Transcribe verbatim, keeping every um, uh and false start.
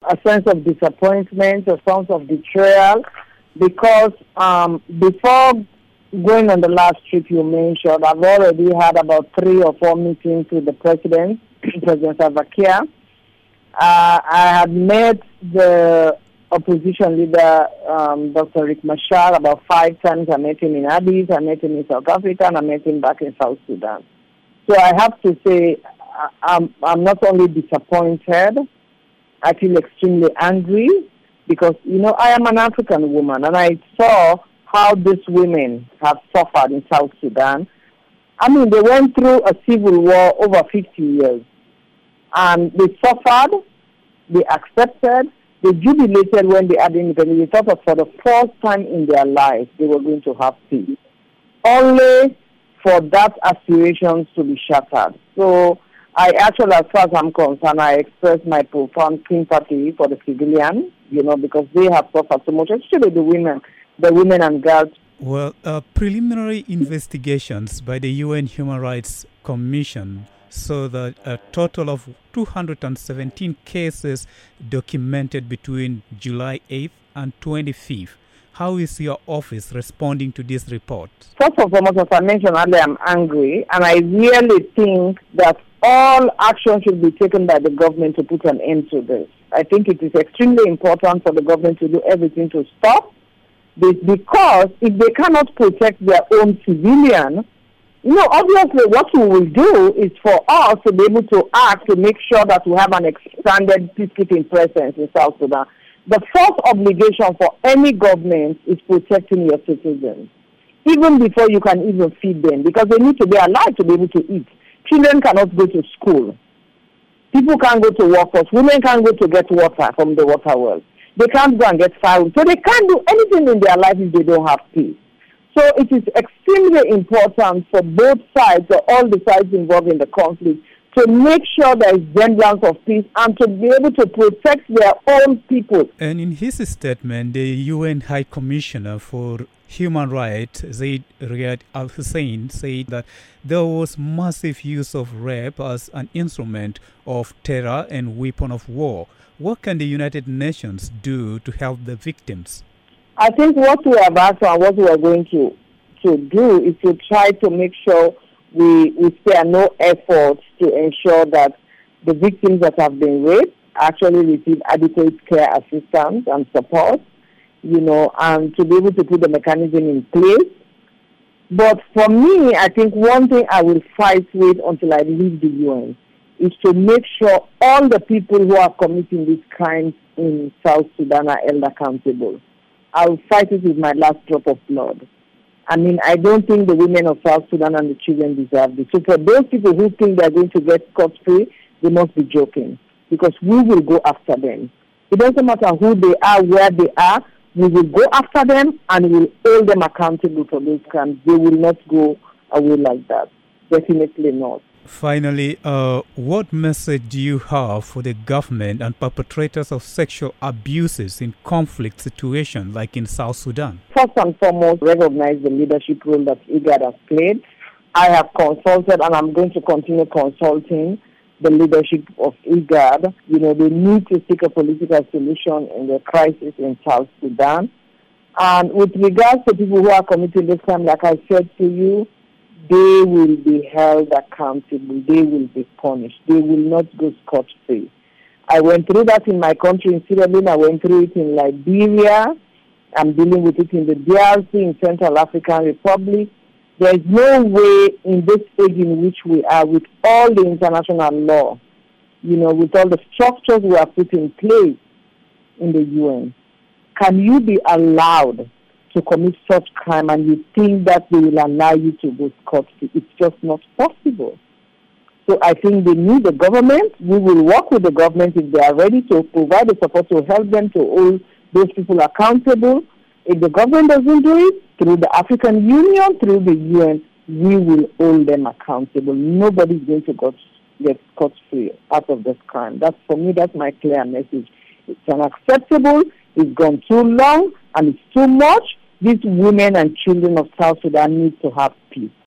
a sense of disappointment, a sense of betrayal, because um, before going on the last trip you mentioned, I've already had about three or four meetings with the president, President Salva Kiir. Uh, I had met the opposition leader, um, Doctor Riek Machar, about five times. I met him in Addis, I met him in South Africa, and I met him back in South Sudan. So I have to say, I'm, I'm not only disappointed, I feel extremely angry because, you know, I am an African woman and I saw how these women have suffered in South Sudan. I mean, they went through a civil war over fifty years and they suffered, they accepted, they jubilated when they had independence. They thought that for the first time in their lives they were going to have peace, only for that aspiration to be shattered. So I actually, as far as I'm concerned, I express my profound sympathy for the civilians, you know, because they have suffered so much, especially the women, the women and girls. Well, uh, preliminary investigations by the U N Human Rights Commission show that a total of two hundred seventeen cases documented between July eighth and twenty-fifth. How is your office responding to this report? First of all, as I mentioned earlier, I'm angry, and I really think that all action should be taken by the government to put an end to this. I think it is extremely important for the government to do everything to stop this, because if they cannot protect their own civilians, you know, obviously what we will do is for us to be able to act to make sure that we have an expanded peacekeeping presence in South Sudan. The first obligation for any government is protecting your citizens, even before you can even feed them, because they need to be alive to be able to eat. Children cannot go to school. People can't go to workforce. Women can't go to get water from the water wells. They can't go and get firewood. So they can't do anything in their life if they don't have peace. So it is extremely important for both sides, or all the sides involved in the conflict, to make sure there is semblance of peace and to be able to protect their own people. And in his statement, the U N High Commissioner for Human Rights, Zeid Riyad Al-Hussein, said that there was massive use of rape as an instrument of terror and weapon of war. What can the United Nations do to help the victims? I think what we have asked and what we are going to, to do is to try to make sure we, we spare no effort to ensure that the victims that have been raped actually receive adequate care assistance and support, you know, and to be able to put the mechanism in place. But for me, I think one thing I will fight with until I leave the U N is to make sure all the people who are committing these crimes in South Sudan are held accountable. I will fight it with my last drop of blood. I mean, I don't think the women of South Sudan and the children deserve this. So for those people who think they're going to get scot-free, they must be joking, because we will go after them. It doesn't matter who they are, where they are, we will go after them and we will hold them accountable for those crimes. They will not go away like that. Definitely not. Finally, uh, what message do you have for the government and perpetrators of sexual abuses in conflict situations like in South Sudan? First and foremost, recognize the leadership role that IGAD has played. I have consulted and I'm going to continue consulting the leadership of IGAD. You know, they need to seek a political solution in the crisis in South Sudan. And with regards to people who are committing this crime, like I said to you, they will be held accountable. They will be punished. They will not go scot-free. I went through that in my country in Sierra Leone. I went through it in Liberia. I'm dealing with it in the D R C, in Central African Republic. There is no way in this age in which we are, with all the international law, you know, with all the structures we have put in place in the U N, can you be allowed to commit such crime and you think that they will allow you to go scot-free? It's just not possible. So I think they need the government. We will work with the government if they are ready to provide the support to help them to hold those people accountable. If the government doesn't do it, through the African Union, through the U N, we will hold them accountable. Nobody is going to go, get scot-free out of this crime. That's, for me, that's my clear message. It's unacceptable. It's gone too long and it's too much. These women and children of South Sudan need to have peace.